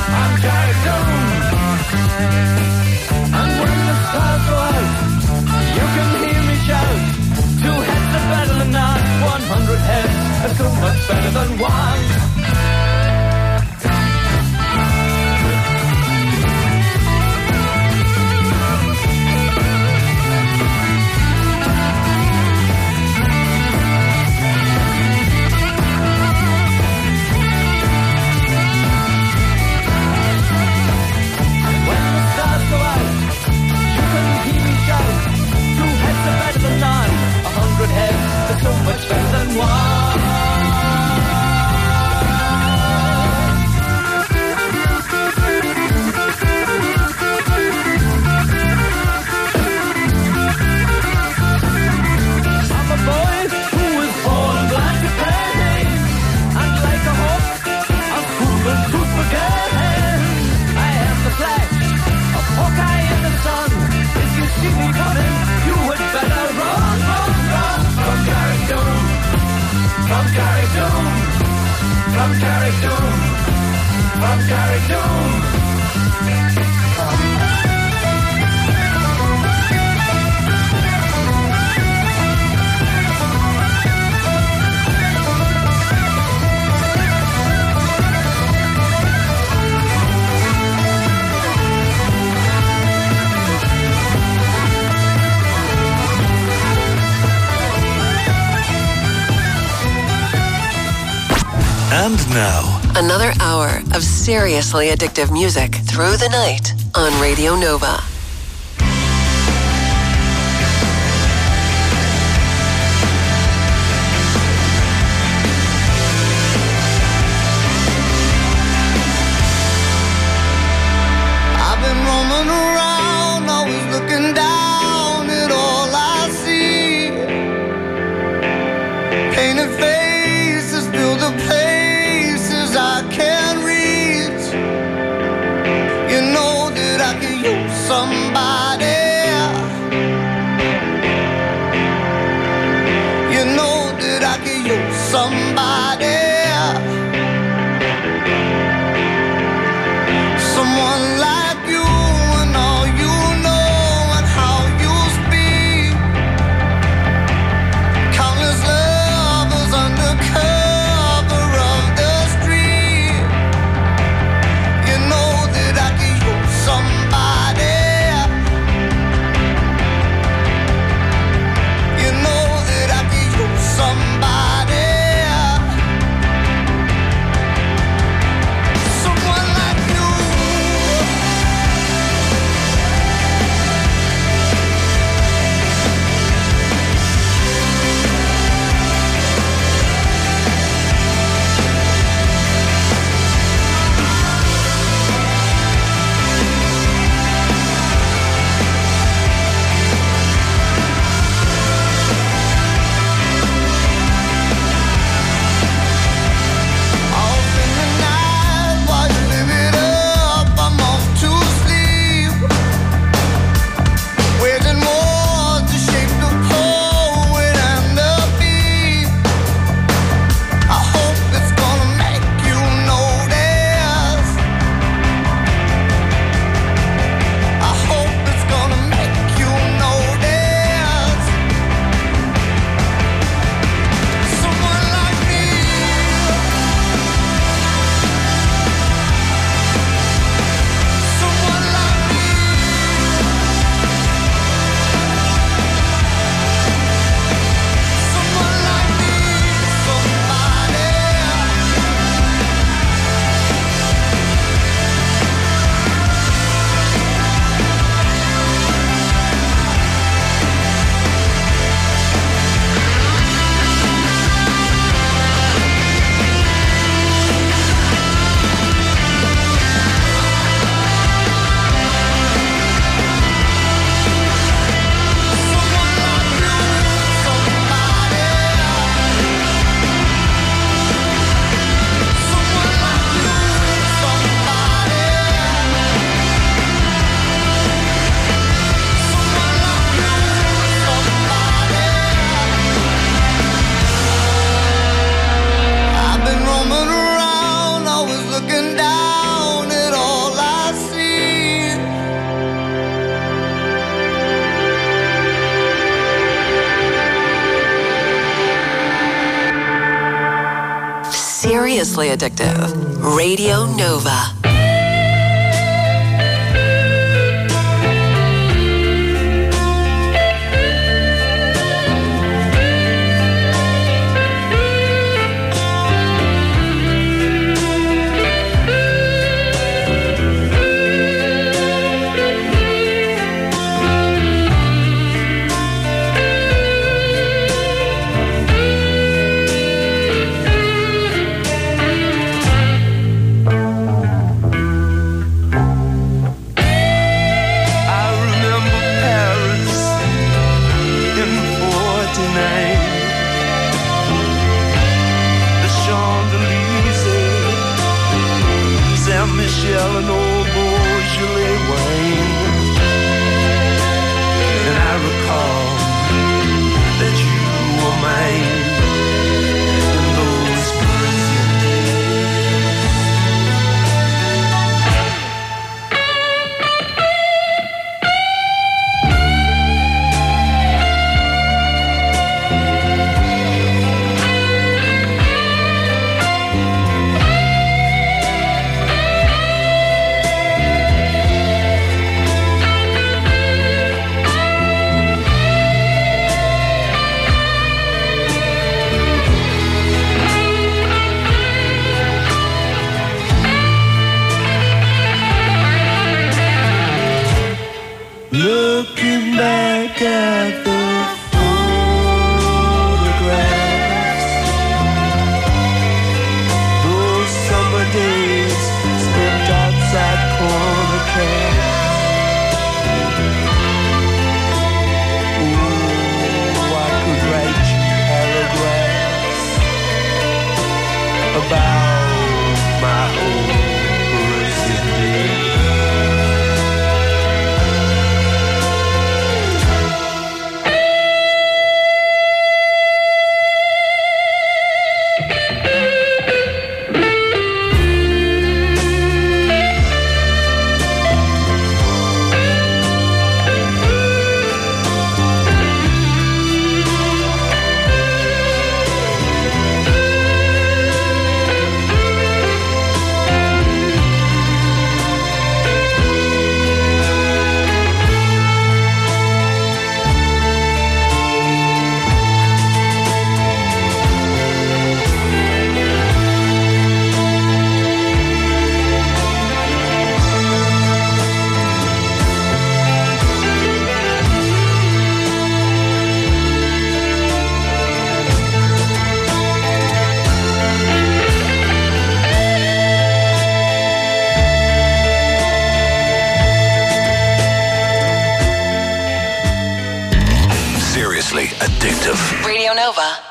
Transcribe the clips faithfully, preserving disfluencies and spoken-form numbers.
I'm Carrickdoon. And when the stars go out, you can hear me shout. Two heads are better than none. One hundred heads are so much better than one. So much better than one. I'm a boy who was born black to pain, and like a hawk, I'll swoop and swoop again. I am the flash of Hawkeye in the sun. If you see me coming, you would better run, run, run. From Carrickdoon, from Carrickdoon, from Carrickdoon, from Carrickdoon. And now, another hour of seriously addictive music through the night on Radio Nova. I've been roaming around, always looking down at all I see. Painted faces fill the place I can't reach. You know that I could use some seriously addictive. Radio Nova. Addictive. Radio Nova.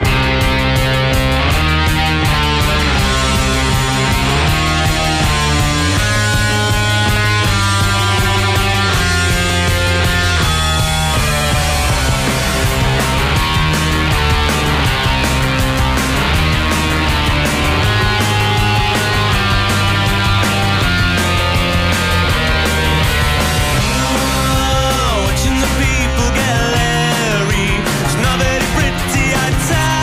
Watching the people get Larry. It's not very pretty, I tell.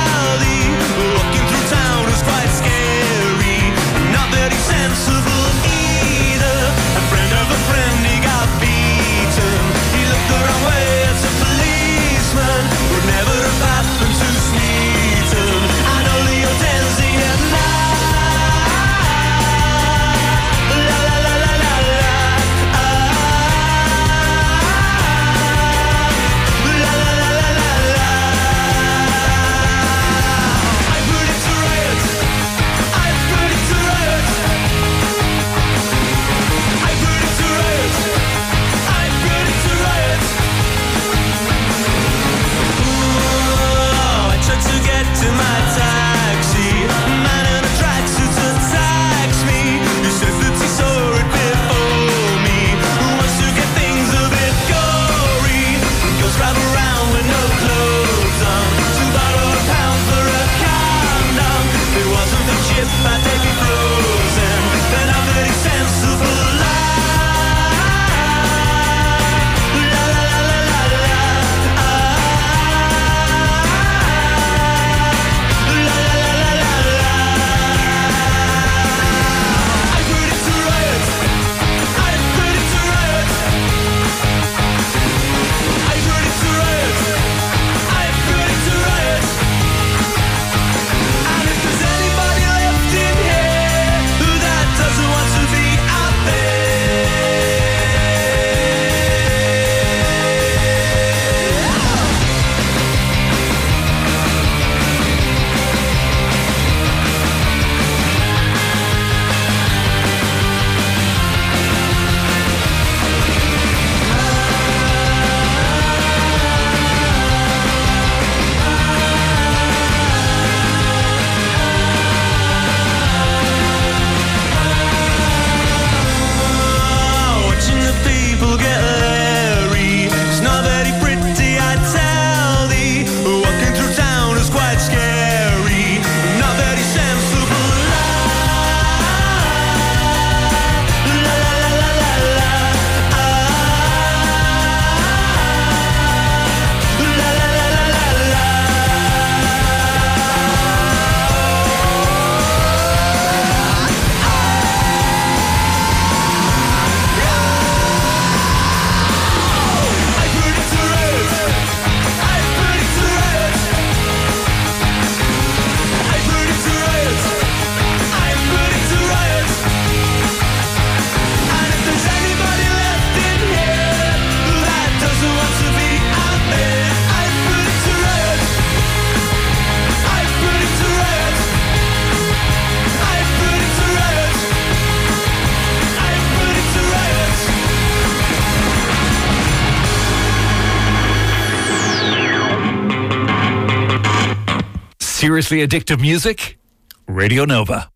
seriously addictive music? Radio Nova.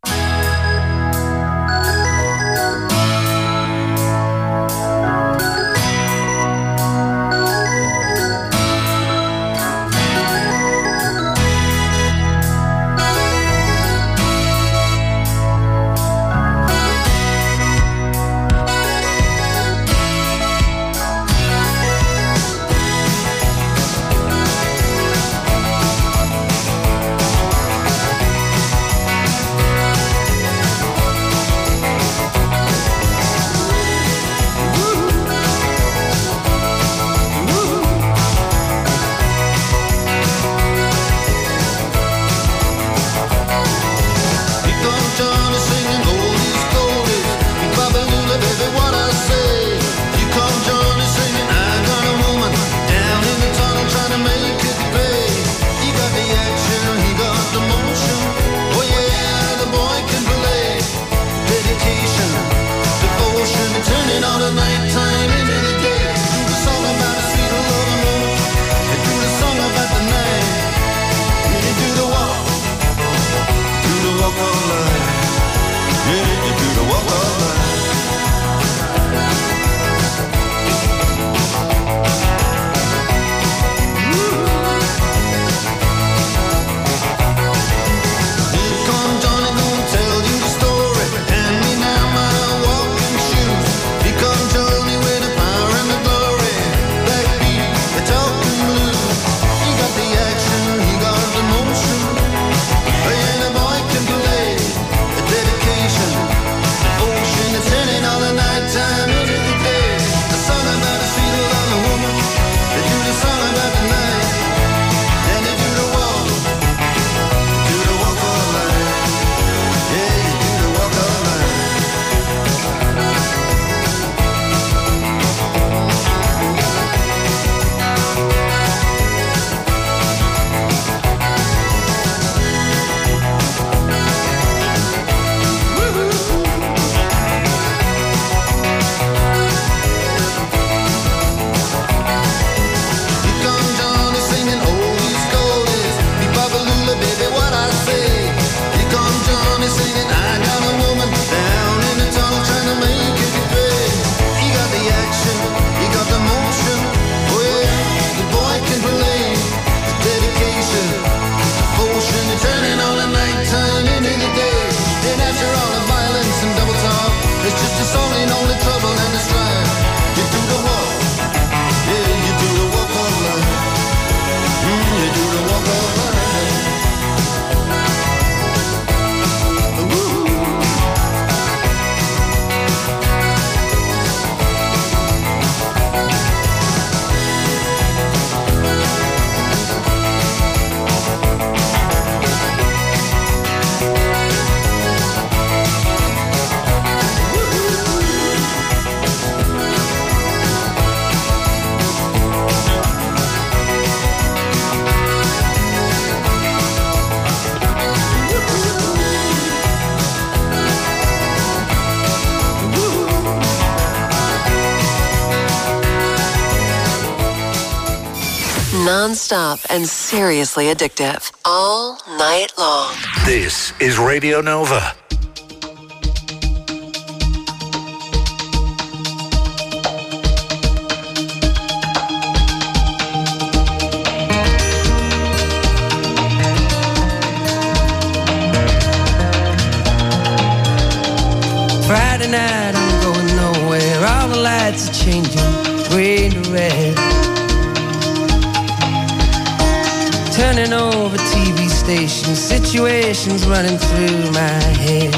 Non-stop and seriously addictive. All night long. This is Radio Nova. Friday night, I'm going nowhere. All the lights are changing, green to red. Turning over T V stations, situations running through my head.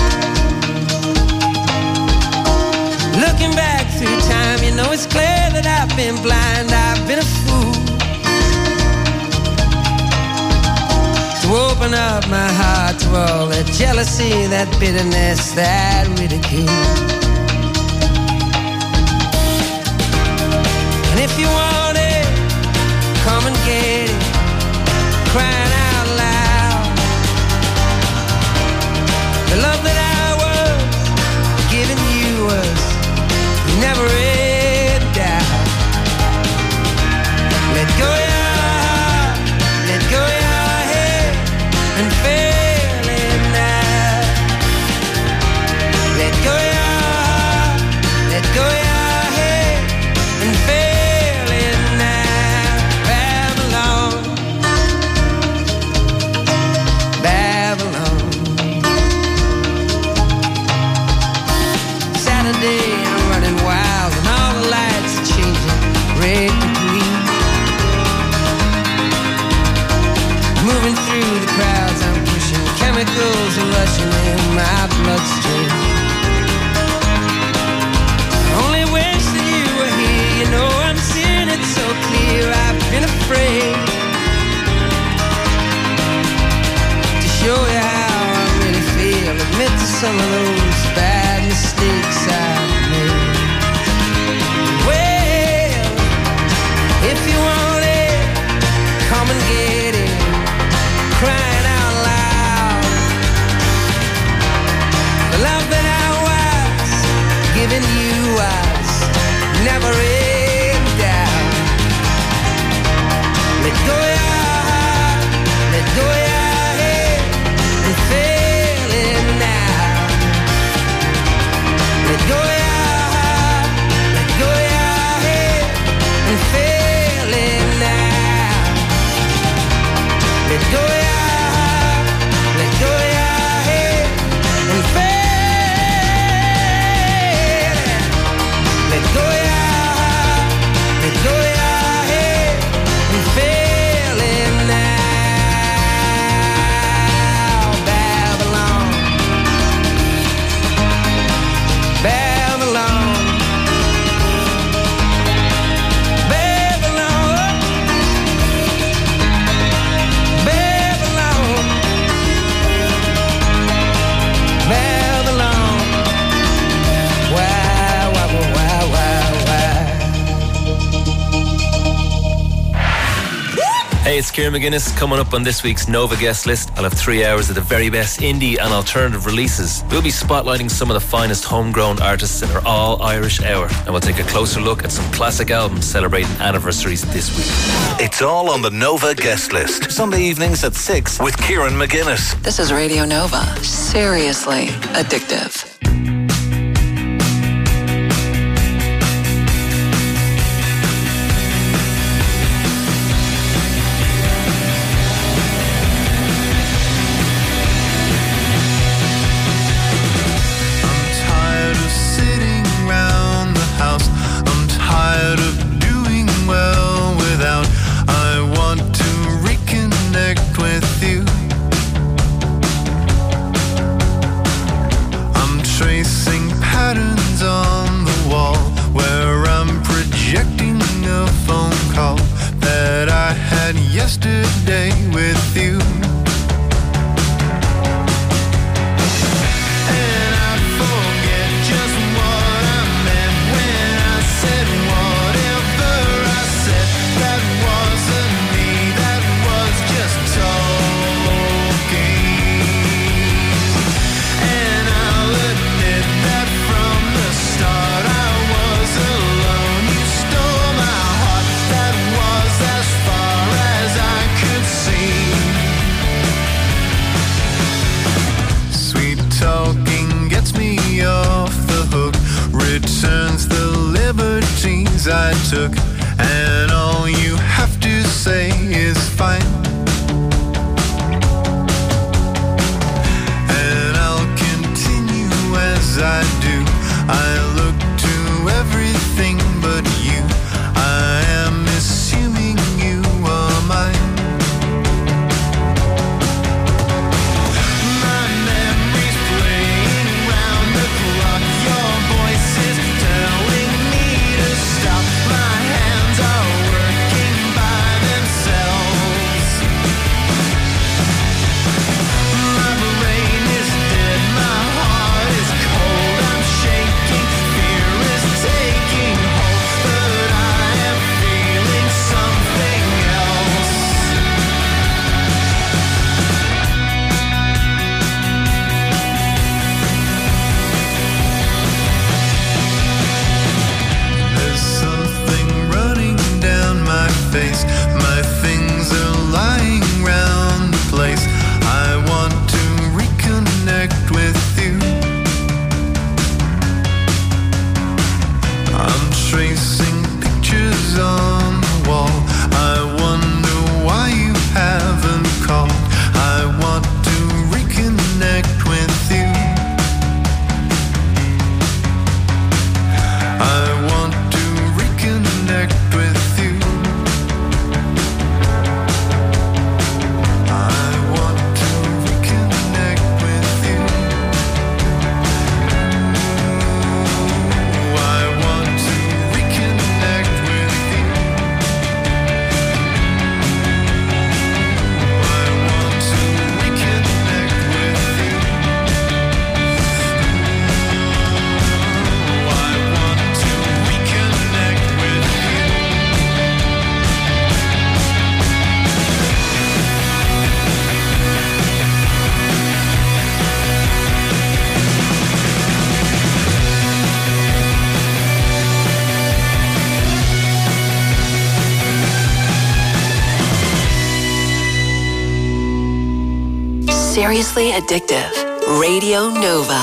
Looking back through time, you know it's clear that I've been blind, I've been a fool to open up my heart to all that jealousy, that bitterness, that ridicule. And if you want it, come and get it, crying out loud. The love that I was giving you was never in doubt. Let go your heart, let go your head, day, I'm running wild, and all the lights are changing red to green. Moving through the crowds, I'm pushing, chemicals are rushing in my bloodstream. I only wish that you were here, you know I'm seeing it so clear. I've been afraid to show you how I really feel, admit to some of those bad mistakes I've made. Well, if you want it, come and get it, crying out loud. The love that I was giving you was never in doubt. Let go your heart, let go your head, and feel it now. Let go your heart, let go your head, and feel it now. Let go your heart, let go your head, and feel it. Let go your heart, let go your head, and feel it now. Babylon, Babylon, Babylon, Babylon, Babylon. Why, why, why, why, why? Hey, it's Kieran McGuinness. Coming up on this week's Nova guest list, I'll have three hours of the very best indie and alternative releases. We'll be spotlighting some of the finest homegrown artists in our all-Irish hour, and we'll take a closer look at some classic albums celebrating anniversaries this week. It's all on the Nova guest list. Sunday evenings at six with Kieran McGuinness. This is Radio Nova. Seriously addictive. I'm tired of sitting round the house. I'm tired of doing well without. I want to reconnect with you. I'm tracing patterns on the wall where I'm projecting a phone call that I had yesterday with you. And I forget just what I meant when I said whatever I said. That wasn't me, that was just talking. And I'll admit that from the start I was alone. You stole my heart, that was as far as I could see. Sweet talking gets me off the hook, returns the liberties I took, and all you have to say is fine. And I'll continue as I do. I look to everything but you. I am assuming you are mine. My memory's playing round the clock. Your voice is telling me to stop. My hands are working by themselves. My brain is dead, my heart is cold. I'm shaking, fear Seriously Addictive. Radio Nova.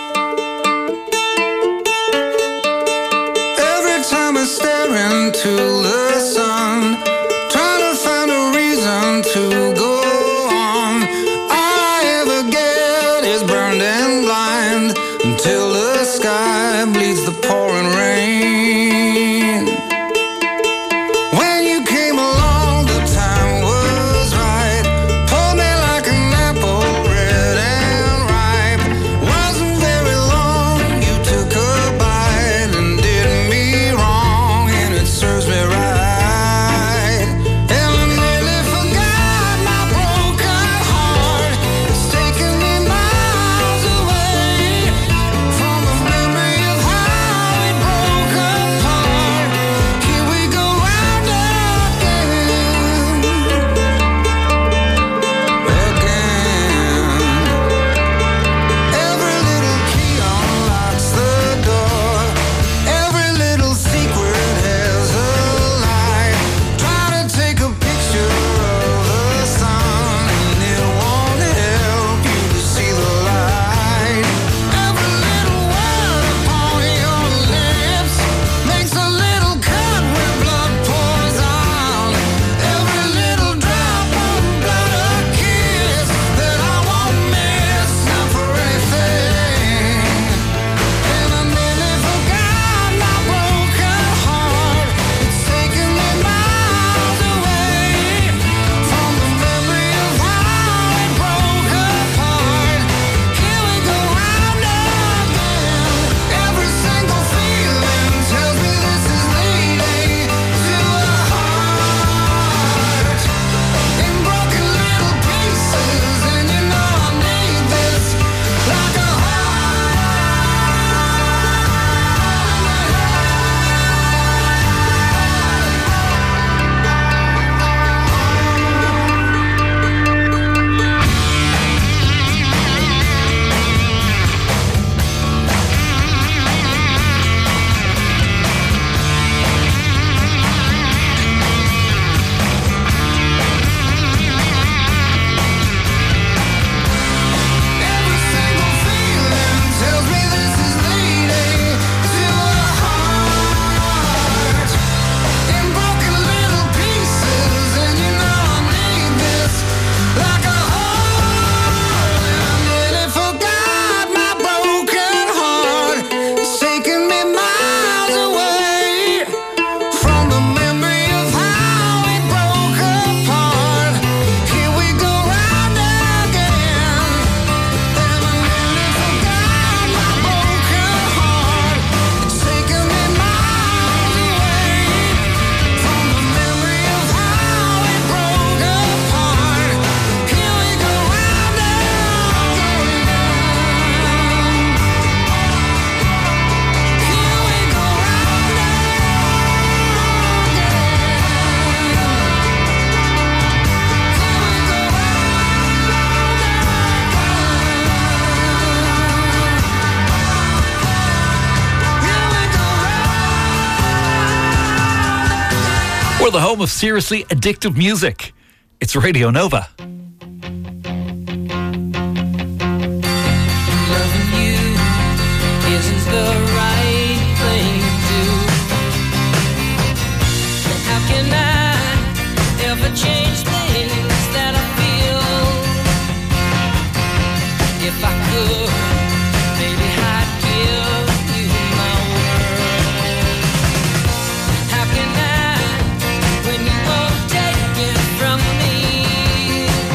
Every time I stare into the sun, trying to find a reason to go on, all I ever get is burned and blind until the sky bleeds the pouring rain. When you came along, the time was right. Pulled me like an apple, red and ripe. Wasn't very long, you took a bite and did me wrong, and it serves me right. And I nearly forgot my broken heart. It's taken me miles away from the memory of how it broke apart. Here we go round again, again. Every little key unlocks the door. Every little secret has a light. Try to take a picture of the sun, and it won't help you to see the light. Every little word upon your lips makes a little cut when blood pours out. Every little drop of blood, a kiss that I won't miss, not for anything. And I nearly forgot my broken heart. It's taken me miles away from the memory of how it broke apart. Here we go round again. Every single feeling tells me this is leading to a heart in broken little pieces, and you know I need this like a every single feeling tells me this is leading to a heart in broken little pieces, and you know I need this like a heart. I nearly forgot my broken heart. It's taken me miles away from the memory of how it broke apart. Here we go round again. And I nearly forgot my broken heart. It's taken me miles away from the memory of how it broke apart. Here we go round again. Here we go round We're the home of seriously addictive music. It's Radio Nova. Loving you isn't the right thing to do. How can I ever change things that I feel? If I could, maybe I'd give you my word. How can I, when you won't take it from me?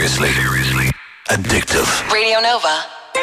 seriously, seriously addictive. Radio Nova.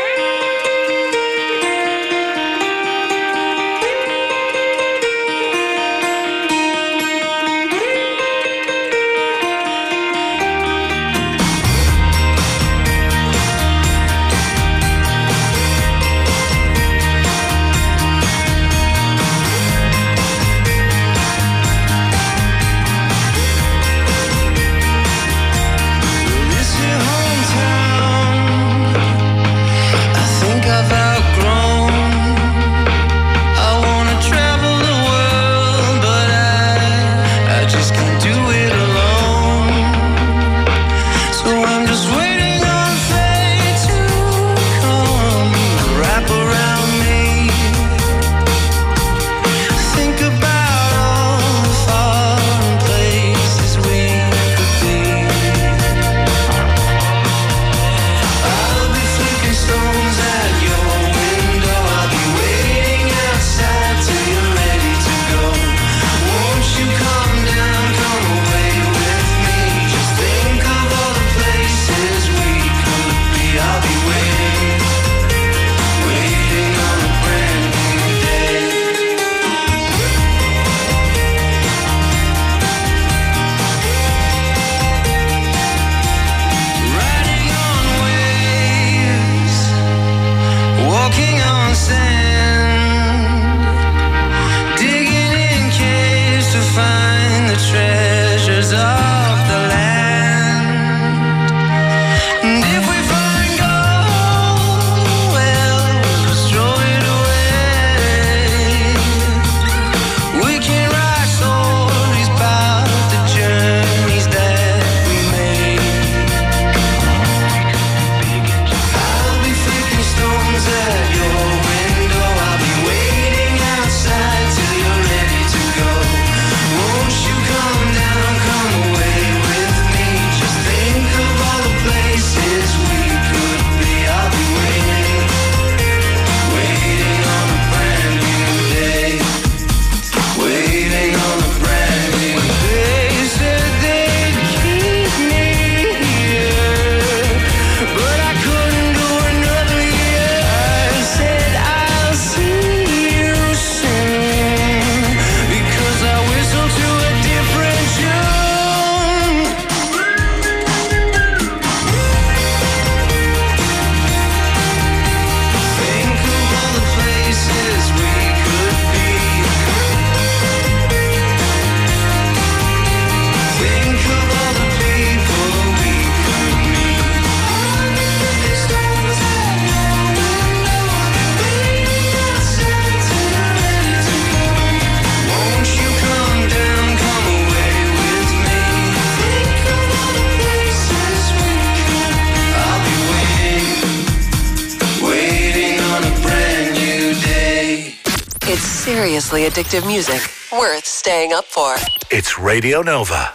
Seriously addictive music, worth staying up for. It's Radio Nova.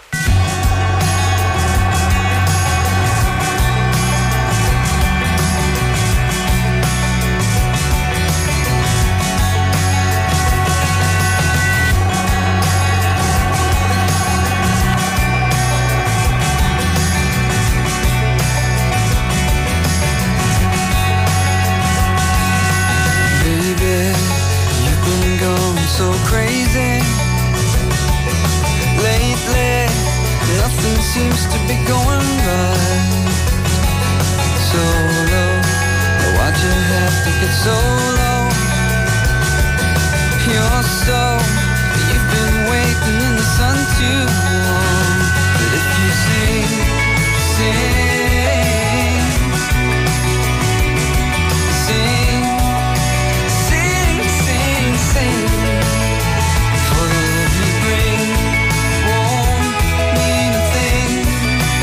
So crazy lately, nothing seems to be going right. So low, why'd you have to get so low? You're so, you've been waiting in the sun too long. But if you sing, sing, sing, sing, sing, sing. For the love you bring won't mean a thing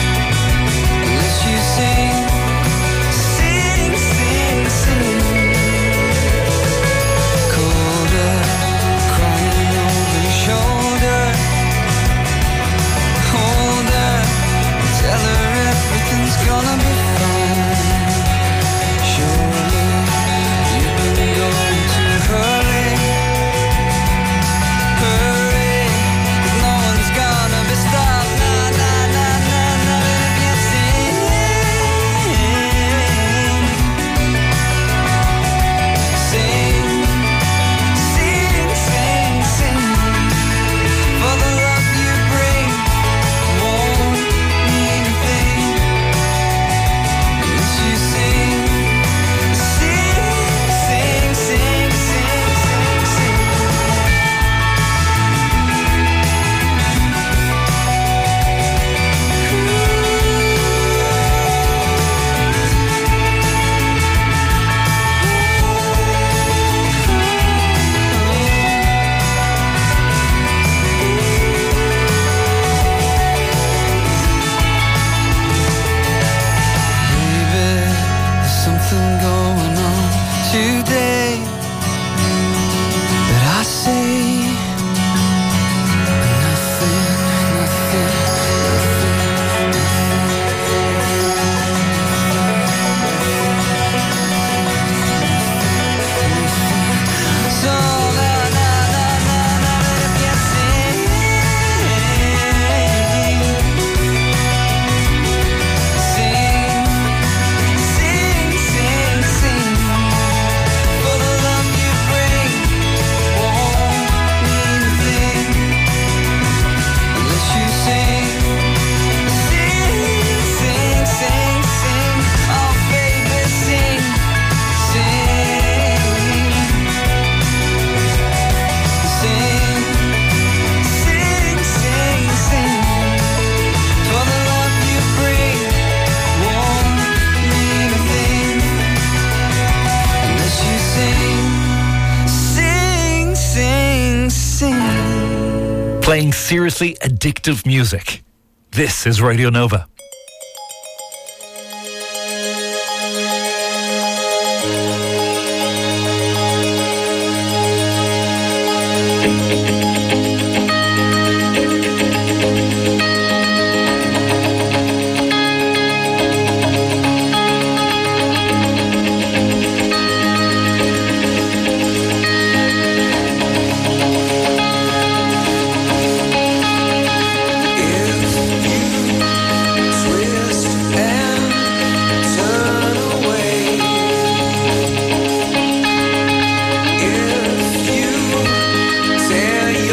Playing seriously addictive music. This is Radio Nova. Tell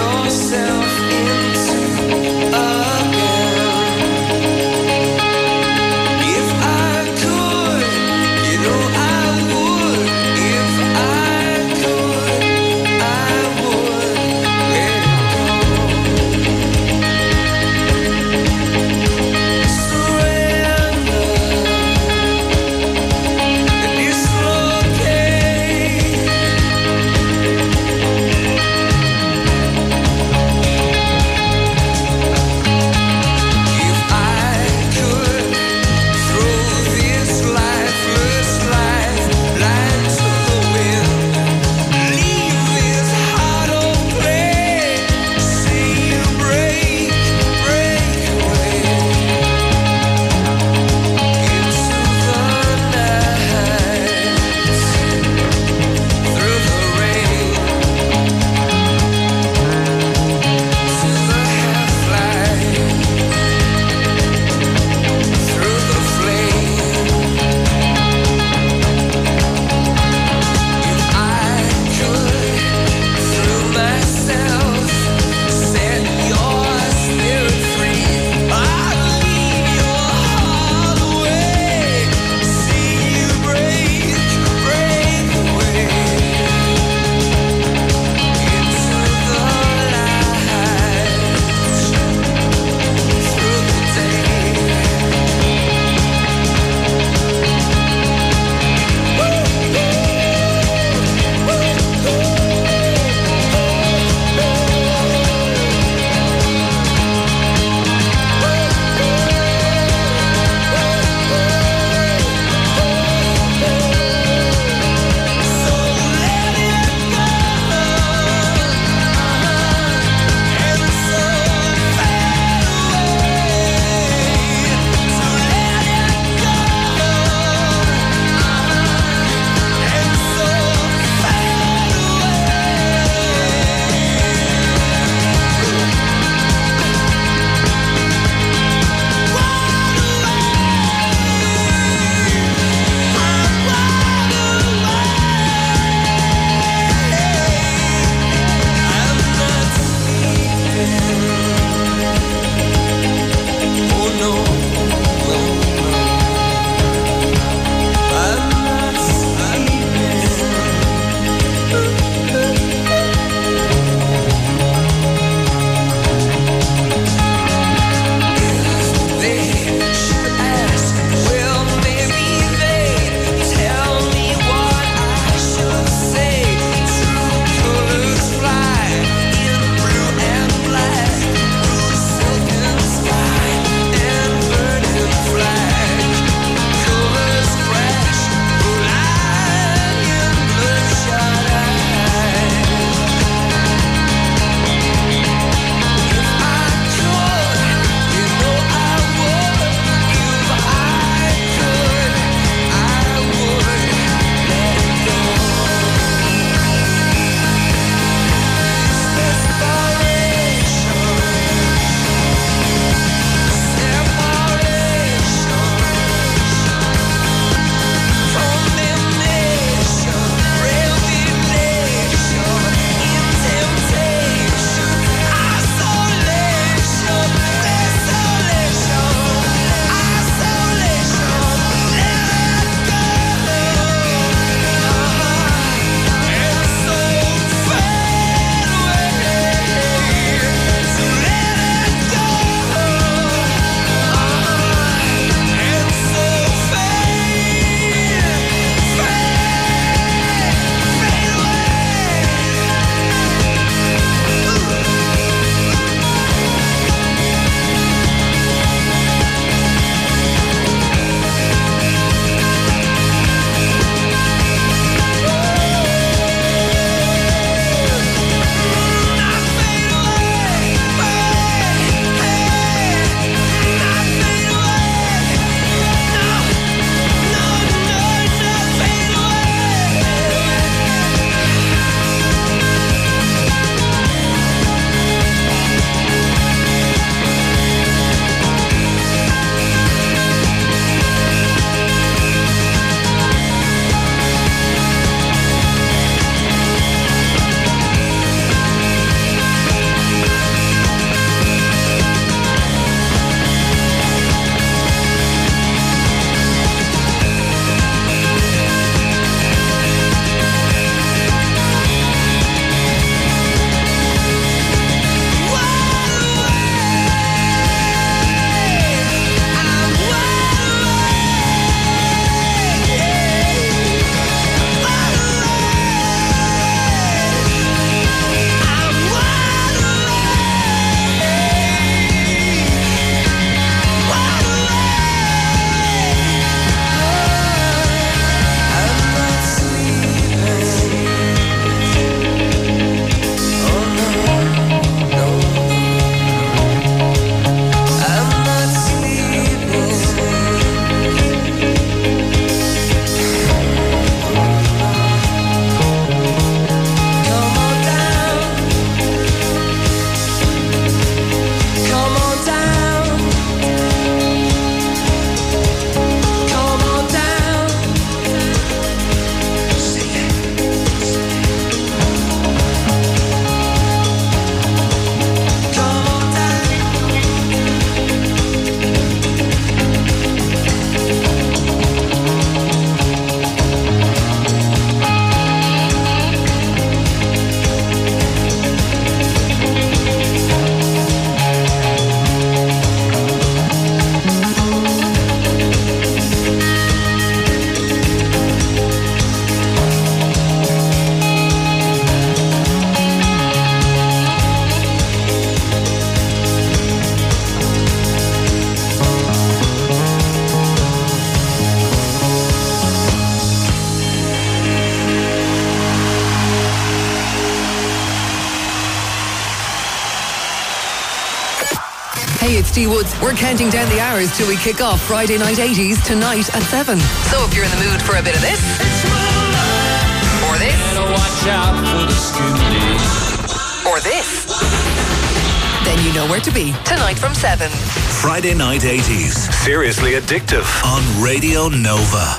Hey, it's Dee Woods. We're counting down the hours till we kick off Friday Night eighties tonight at seven. So if you're in the mood for a bit of this, or this, watch out for the students. or this, then you know where to be tonight from seven. Friday Night eighties. Seriously Addictive on Radio Nova.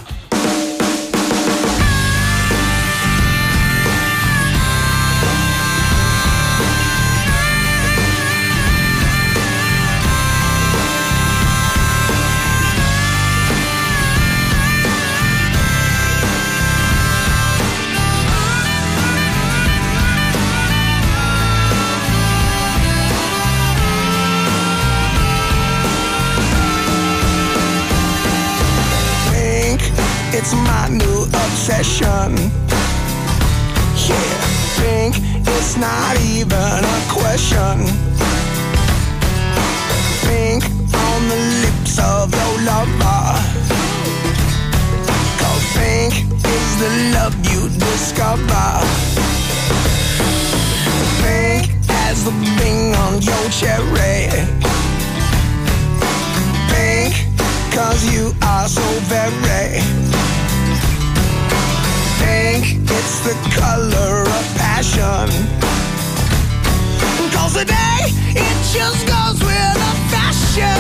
It's my new obsession. Yeah, think it's not even a question. Think on the lips of your lover. Cause think is the love you discover. Think as the bing on your cherry. Think cause you are so very. Think it's the color of passion. Cause today it just goes with the fashion.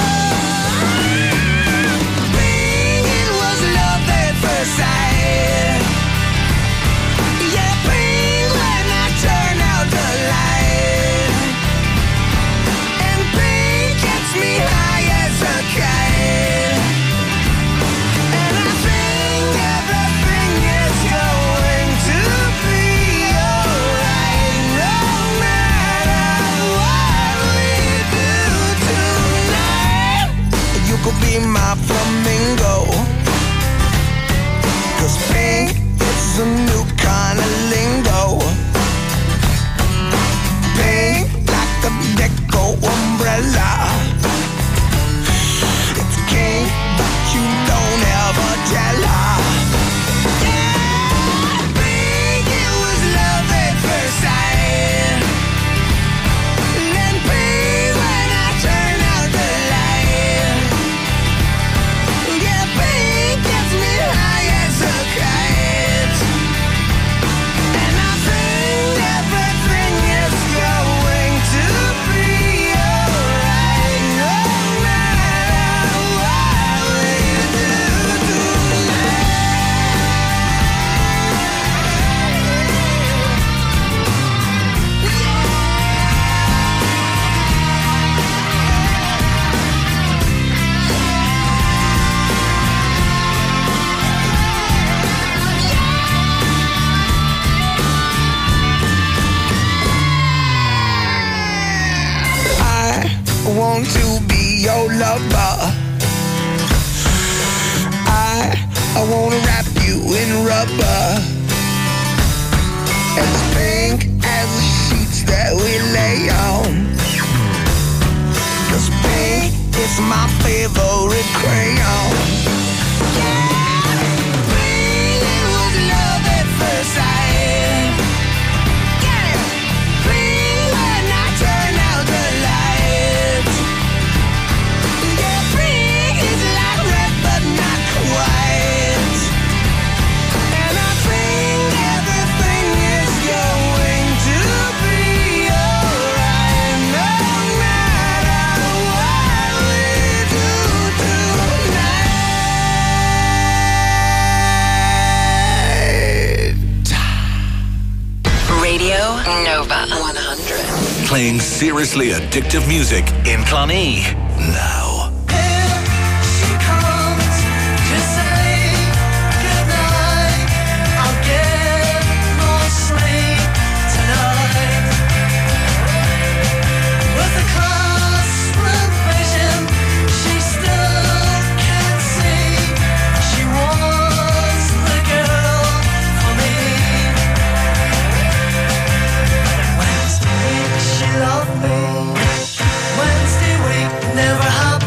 Think it was love at first sight. Yeah, think when I turn out the light. And think gets me high as a kite. And I think everything is going to be alright. No matter what we do tonight, you could be my flamingo. Cause pink is a new kind of lingo. Pink like the deco umbrella. It's king, but you don't ever tell her. Yeah, pink, it was love at first sight. Then pink when I turn out the light. Yeah, pink gets me high as a kite. And I think everything is going to be alright. No matter what we do tonight. I want to be your lover. I I wanna wrap you in rubber. As pink as the sheets that we lay on. Cause pink is my favorite crayon. Yeah, pink, it was love at first sight. Yeah, pink when I turn out the lights. Yeah, pink is like red but not quite. And I think everything is going to be alright. No matter what we do tonight. Radio Nova one hundred. Playing seriously addictive music in Clonee now. She comes to say goodnight. I'll get more sleep tonight. With a classroom vision, she still can't see. She was the girl for me. Wednesday week, she loved me. Wednesday week never happened.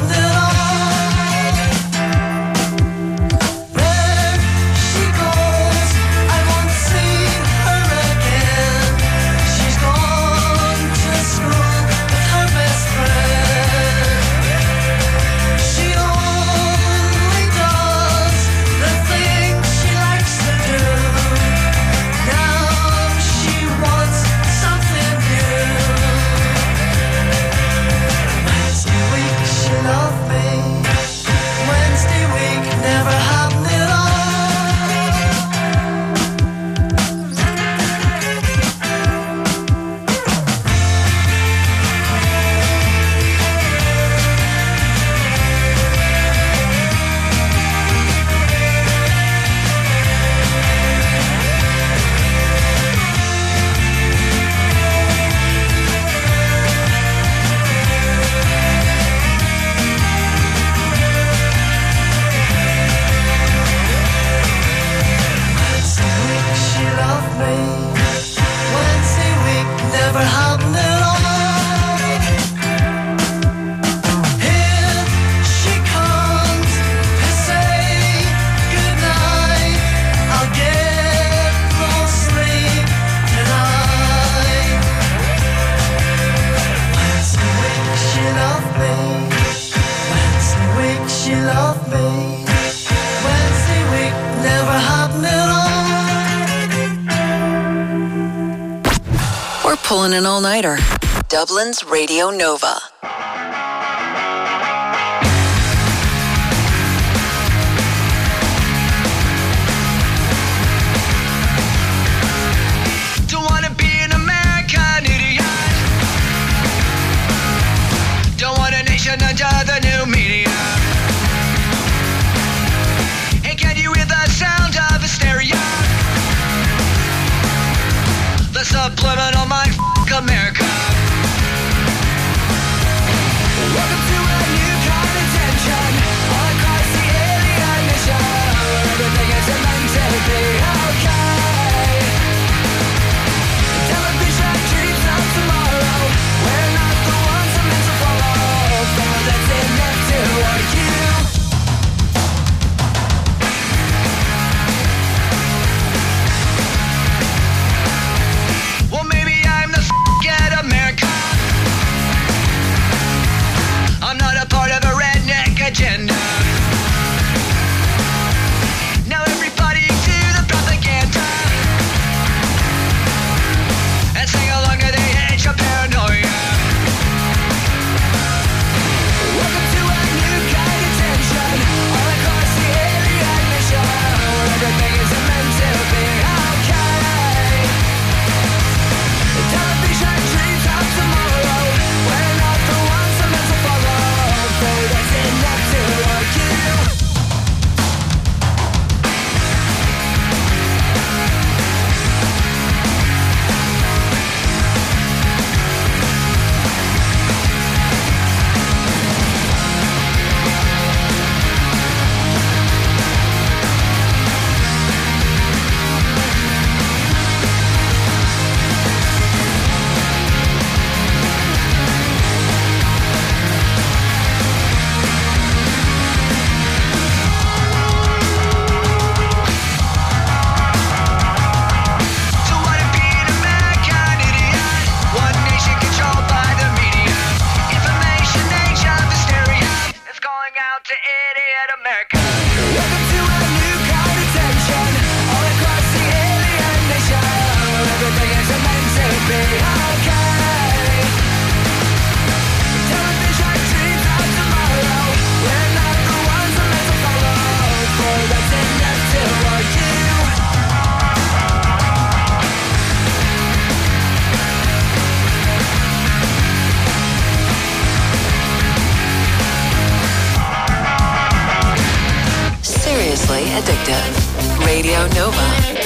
or pulling an all-nighter. Dublin's Radio Nova. Don't wanna be an American idiot. Don't want a nation under the new media. Hey, can you hear the sound of hysteria? The subliminal mind f*** America. Welcome to a new kind of tension all across the alien nation, where everything is meant to be okay. Television dreams of tomorrow, we're not the ones I'm meant to follow. Feel that's enough to argue. Well, maybe I'm the f***ing America. I'm not a part of a redneck agenda. Now everybody to the propaganda and sing along to the age of paranoia. Welcome to a new kind of tension all across the alien nation, where everything is meant to be okay. The television dreams of tomorrow, we're not the ones I'm meant to follow. Though that's enough to argue. Don't wanna be an American idiot. One nation controlled by the media. Information age of hysteria is calling out to idiot America. Welcome to a new kind of tension all across the alien nation, where everything is meant to be okay. Television dreams of tomorrow, we're not the ones I'm meant to follow. For that's enough to argue. Seriously Addictive. Radio Nova.